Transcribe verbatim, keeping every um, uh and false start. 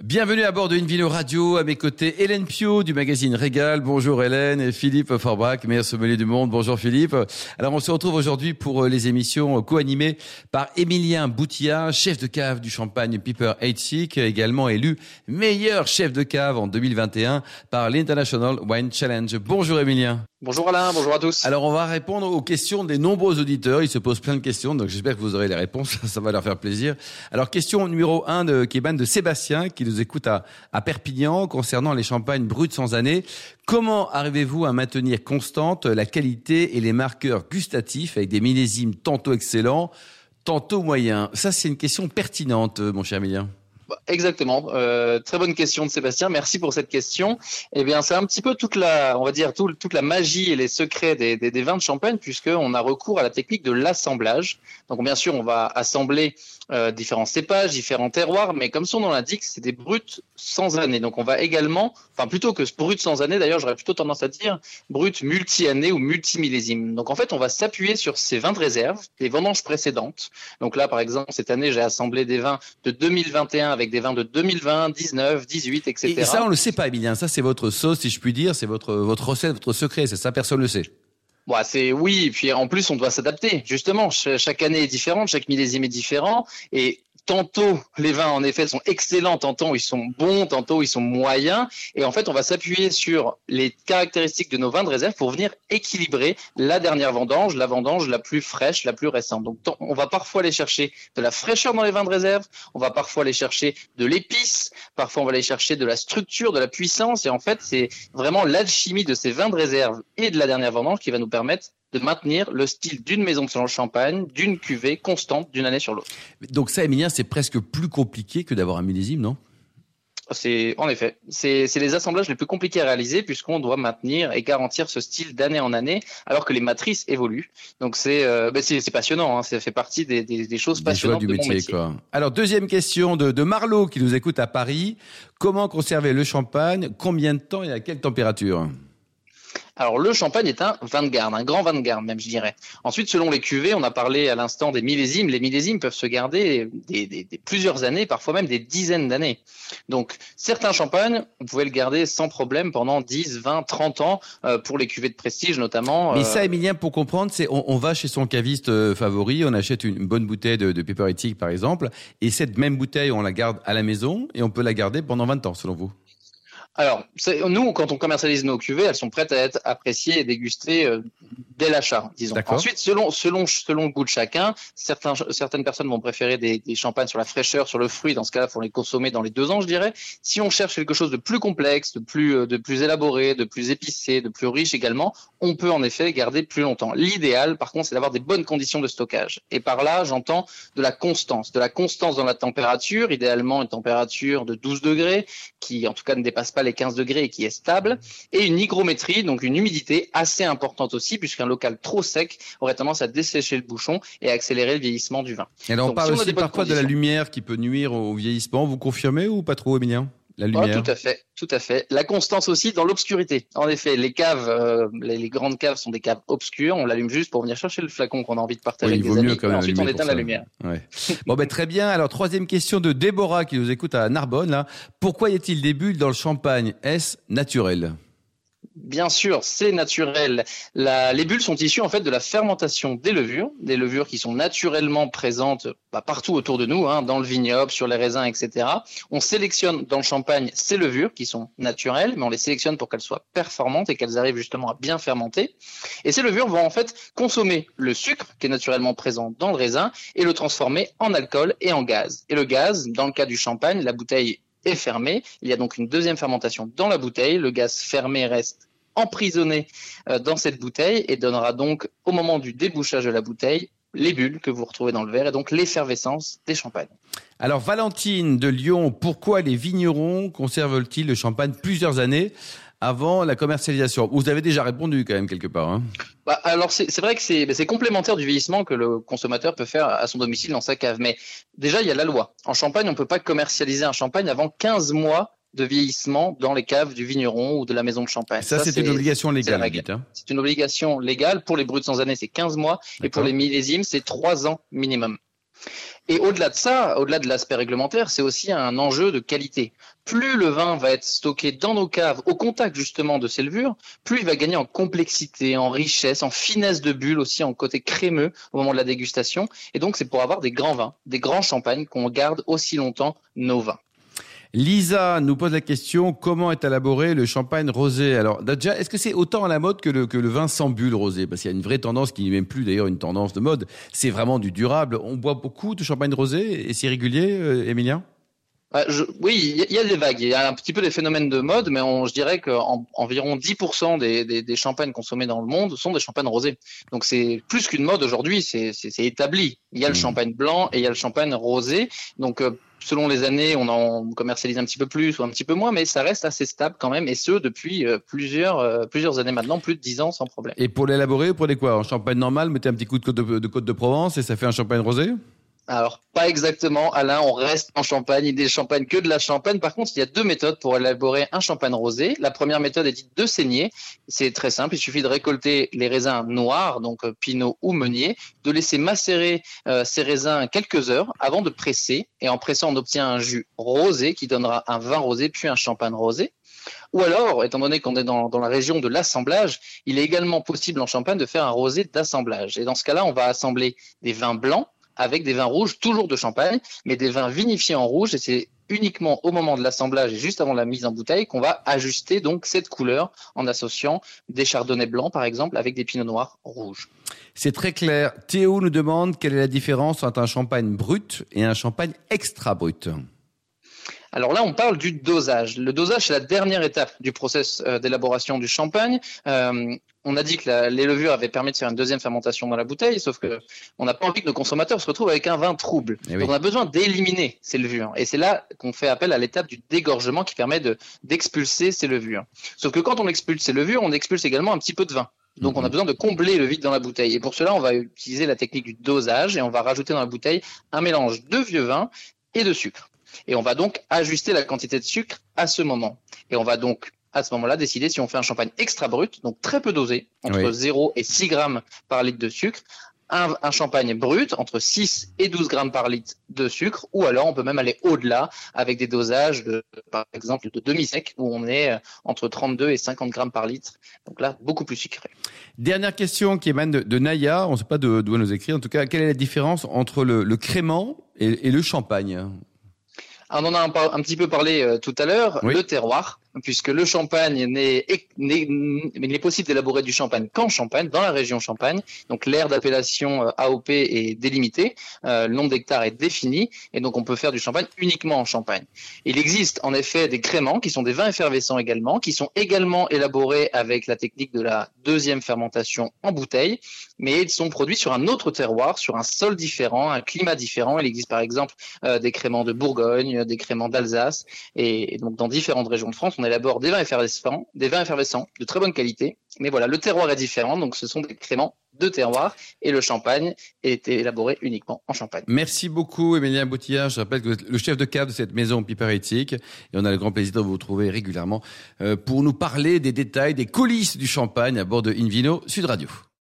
Bienvenue à bord de InVino Radio. À mes côtés, Hélène Pio du magazine Régal. Bonjour Hélène. Et Philippe Forbach, meilleur sommelier du monde. Bonjour Philippe. Alors on se retrouve aujourd'hui pour les émissions co-animées par Émilien Boutilla, chef de cave du champagne Piper Heidsieck, également élu meilleur chef de cave en deux mille vingt et un par l'International Wine Challenge. Bonjour Émilien. Bonjour Alain, bonjour à tous. Alors on va répondre aux questions des nombreux auditeurs. Ils se posent plein de questions, donc j'espère que vous aurez les réponses. Ça va leur faire plaisir. Alors question numéro un de, qui émane de Sébastien, qui nous écoute à, à Perpignan, concernant les champagnes bruts sans année. Comment arrivez-vous à maintenir constante la qualité et les marqueurs gustatifs avec des millésimes tantôt excellents, tantôt moyens? Ça, c'est une question pertinente, mon cher Émilien. Exactement. Euh, très bonne question de Sébastien. Merci pour cette question. Eh bien, c'est un petit peu toute la, on va dire, tout, toute la magie et les secrets des, des, des vins de champagne, puisqu'on a recours à la technique de l'assemblage. Donc, bien sûr, on va assembler euh, différents cépages, différents terroirs, mais comme son nom l'indique, c'est des bruts sans année. Donc, on va également, enfin, plutôt que brut sans année, d'ailleurs, j'aurais plutôt tendance à dire brut multi-année ou multi-millésime. Donc, en fait, on va s'appuyer sur ces vins de réserve, des vendanges précédentes. Donc là, par exemple, cette année, j'ai assemblé des vins de deux mille vingt et un avec des vins de deux mille vingt, dix-neuf, dix-huit, et cetera. Et ça, on le sait pas, Émilien. Ça, c'est votre sauce, si je puis dire. C'est votre, votre recette, votre secret. C'est ça, personne le sait. Bon, c'est oui. Et puis, en plus, on doit s'adapter. Justement, chaque année est différente, chaque millésime est différent. Et tantôt, les vins, en effet, sont excellents, tantôt ils sont bons, tantôt ils sont moyens. Et en fait, on va s'appuyer sur les caractéristiques de nos vins de réserve pour venir équilibrer la dernière vendange, la vendange la plus fraîche, la plus récente. Donc, on va parfois aller chercher de la fraîcheur dans les vins de réserve, on va parfois aller chercher de l'épice, parfois on va aller chercher de la structure, de la puissance. Et en fait, c'est vraiment l'alchimie de ces vins de réserve et de la dernière vendange qui va nous permettre de maintenir le style d'une maison de champagne, d'une cuvée constante d'une année sur l'autre. Donc ça, Émilien, c'est presque plus compliqué que d'avoir un millésime, non ? C'est en effet, c'est, c'est les assemblages les plus compliqués à réaliser puisqu'on doit maintenir et garantir ce style d'année en année, alors que les matrices évoluent. Donc c'est, euh, ben c'est, c'est passionnant, hein, ça fait partie des, des, des choses passionnantes du de métier, mon métier. Quoi. Alors deuxième question de, de Marlo qui nous écoute à Paris. Comment conserver le champagne? Combien de temps et à quelle température? Alors, le champagne est un vin de garde, un grand vin de garde même, je dirais. Ensuite, selon les cuvées, on a parlé à l'instant des millésimes. Les millésimes peuvent se garder des, des, des plusieurs années, parfois même des dizaines d'années. Donc, certains champagnes, vous pouvez le garder sans problème pendant dix, vingt, trente ans, euh, pour les cuvées de prestige notamment. Mais euh... ça, Émilien, pour comprendre, c'est on, on va chez son caviste euh, favori, on achète une, une bonne bouteille de, de Piper Heidsieck, par exemple, et cette même bouteille, on la garde à la maison et on peut la garder pendant vingt ans, selon vous? Alors, c'est, nous, quand on commercialise nos cuvées, elles sont prêtes à être appréciées et dégustées euh, dès l'achat, disons. D'accord. Ensuite, selon, selon, selon le goût de chacun, certains, certaines personnes vont préférer des, des champagnes sur la fraîcheur, sur le fruit. Dans ce cas-là, il faut les consommer dans les deux ans, je dirais. Si on cherche quelque chose de plus complexe, de plus, de plus élaboré, de plus épicé, de plus riche également, on peut en effet garder plus longtemps. L'idéal, par contre, c'est d'avoir des bonnes conditions de stockage. Et par là, j'entends de la constance, de la constance dans la température, idéalement une température de douze degrés, qui en tout cas ne dépasse pas les quinze degrés et qui est stable, et une hygrométrie, donc une humidité assez importante aussi, puisqu'un local trop sec aurait tendance à dessécher le bouchon et à accélérer le vieillissement du vin. Et alors on donc, parle si on aussi parfois de la lumière qui peut nuire au vieillissement. Vous confirmez ou pas trop, Émilien? La lumière. Oh, tout à fait, tout à fait. La constance aussi dans l'obscurité. En effet, les caves, euh, les, les grandes caves sont des caves obscures. On l'allume juste pour venir chercher le flacon qu'on a envie de partager oui, avec il vaut des mieux amis. quand même Et ensuite, on éteint la ça. lumière. Ouais. Bon, ben très bien. Alors troisième question de Déborah qui nous écoute à Narbonne. Là. Pourquoi y a-t-il des bulles dans le champagne? Est-ce naturel? Bien sûr, c'est naturel. La, les bulles sont issues en fait de la fermentation des levures, des levures qui sont naturellement présentes bah, partout autour de nous, hein, dans le vignoble, sur les raisins, et cetera. On sélectionne dans le champagne ces levures qui sont naturelles, mais on les sélectionne pour qu'elles soient performantes et qu'elles arrivent justement à bien fermenter. Et ces levures vont en fait consommer le sucre qui est naturellement présent dans le raisin et le transformer en alcool et en gaz. Et le gaz, dans le cas du champagne, la bouteille est fermée. Il y a donc une deuxième fermentation dans la bouteille. Le gaz fermé reste emprisonné euh, dans cette bouteille et donnera donc, au moment du débouchage de la bouteille, les bulles que vous retrouvez dans le verre et donc l'effervescence des champagnes. Alors Valentine de Lyon, pourquoi les vignerons conservent-ils le champagne plusieurs années avant la commercialisation? Vous avez déjà répondu quand même quelque part. Hein. Bah, alors c'est, c'est vrai que c'est, c'est complémentaire du vieillissement que le consommateur peut faire à son domicile dans sa cave. Mais déjà, il y a la loi. En Champagne, on ne peut pas commercialiser un champagne avant quinze mois de vieillissement dans les caves du vigneron ou de la maison de champagne. Ça, ça c'est, c'est une obligation légale. C'est, dites, hein. c'est une obligation légale. Pour les bruts sans année, c'est quinze mois. D'accord. Et pour les millésimes, c'est trois ans minimum. Et au-delà de ça, au-delà de l'aspect réglementaire, c'est aussi un enjeu de qualité. plus le vin va être stocké dans nos caves, au contact justement de ces levures, plus il va gagner en complexité, en richesse, en finesse de bulle aussi, en côté crémeux au moment de la dégustation. Et donc, c'est pour avoir des grands vins, des grands champagnes qu'on garde aussi longtemps nos vins. Lisa nous pose la question, comment est élaboré le champagne rosé? Alors, déjà, est-ce que c'est autant à la mode que le, que le vin sans bulle rosé? Parce qu'il y a une vraie tendance qui n'est même plus d'ailleurs une tendance de mode. C'est vraiment du durable. On boit beaucoup de champagne rosé et c'est régulier, euh, Émilien? Euh, je, oui, il y, y a des vagues. Il y a un petit peu des phénomènes de mode, mais on, je dirais qu'environ dix pour cent des, des, des champagnes consommés dans le monde sont des champagnes rosés. Donc c'est plus qu'une mode aujourd'hui, c'est, c'est, c'est établi. Il y a le mmh. champagne blanc et il y a le champagne rosé. Donc euh, selon les années, on en commercialise un petit peu plus ou un petit peu moins, mais ça reste assez stable quand même, et ce depuis euh, plusieurs euh, plusieurs années maintenant, plus de dix ans sans problème. Et pour l'élaborer, vous prenez quoi? En champagne normal, mettez un petit coup de côte de, de, côte de Provence et ça fait un champagne rosé? Alors, pas exactement, Alain, on reste en Champagne, il n'est champagne que de la Champagne. Par contre, il y a deux méthodes pour élaborer un champagne rosé. La première méthode est dite de saignée. C'est très simple, il suffit de récolter les raisins noirs, donc euh, pinot ou meunier, de laisser macérer euh, ces raisins quelques heures avant de presser. Et en pressant, on obtient un jus rosé qui donnera un vin rosé puis un champagne rosé. Ou alors, étant donné qu'on est dans, dans la région de l'assemblage, il est également possible en Champagne de faire un rosé d'assemblage. Et dans ce cas-là, on va assembler des vins blancs avec des vins rouges, toujours de Champagne, mais des vins vinifiés en rouge, et c'est uniquement au moment de l'assemblage et juste avant la mise en bouteille qu'on va ajuster donc cette couleur en associant des chardonnays blancs par exemple avec des pinots noirs rouges. C'est très clair. Théo nous demande quelle est la différence entre un champagne brut et un champagne extra brut. Alors là, on parle du dosage. Le dosage, c'est la dernière étape du process euh, d'élaboration du champagne. Euh, on a dit que la, les levures avaient permis de faire une deuxième fermentation dans la bouteille, sauf que on n'a pas envie que nos consommateurs se retrouvent avec un vin trouble. Eh oui. Donc on a besoin d'éliminer ces levures. Et c'est là qu'on fait appel à l'étape du dégorgement qui permet de, d'expulser ces levures. Sauf que quand on expulse ces levures, on expulse également un petit peu de vin. Donc, on a besoin de combler le vide dans la bouteille. Et pour cela, on va utiliser la technique du dosage et on va rajouter dans la bouteille un mélange de vieux vin et de sucre. Et on va donc ajuster la quantité de sucre à ce moment. Et on va donc, à ce moment-là, décider si on fait un champagne extra brut, donc très peu dosé, entre oui. zéro et six grammes par litre de sucre, un, un champagne brut, entre six et douze grammes par litre de sucre, ou alors on peut même aller au-delà avec des dosages, de, par exemple, de demi-sec, où on est entre trente-deux et cinquante grammes par litre. Donc là, beaucoup plus sucré. Dernière question qui émane de, de Naya, on ne sait pas d'où elle nous écrit, en tout cas, quelle est la différence entre le, le crément et, et le champagne ? On en a un, un petit peu parlé euh, tout à l'heure, oui. Le terroir, puisque le champagne n'est, n'est, n'est possible d'élaborer du champagne qu'en Champagne, dans la région Champagne. Donc l'aire d'appellation euh, A O P est délimitée, euh, le nombre d'hectares est défini, et donc on peut faire du champagne uniquement en Champagne. Il existe en effet des créments, qui sont des vins effervescents également, qui sont également élaborés avec la technique de la deuxième fermentation en bouteille, mais ils sont produits sur un autre terroir, sur un sol différent, un climat différent. Il existe par exemple euh, des créments de Bourgogne, des créments d'Alsace, et, et donc dans différentes régions de France, on élabore des vins effervescents, des vins effervescents de très bonne qualité. Mais voilà, le terroir est différent, donc ce sont des créments de terroir, et le champagne est élaboré uniquement en Champagne. Merci beaucoup, Émilien Boutillard. Je rappelle que vous êtes le chef de cave de cette maison Piparétique, et on a le grand plaisir de vous retrouver régulièrement pour nous parler des détails, des coulisses du champagne à bord de Invino Sud Radio.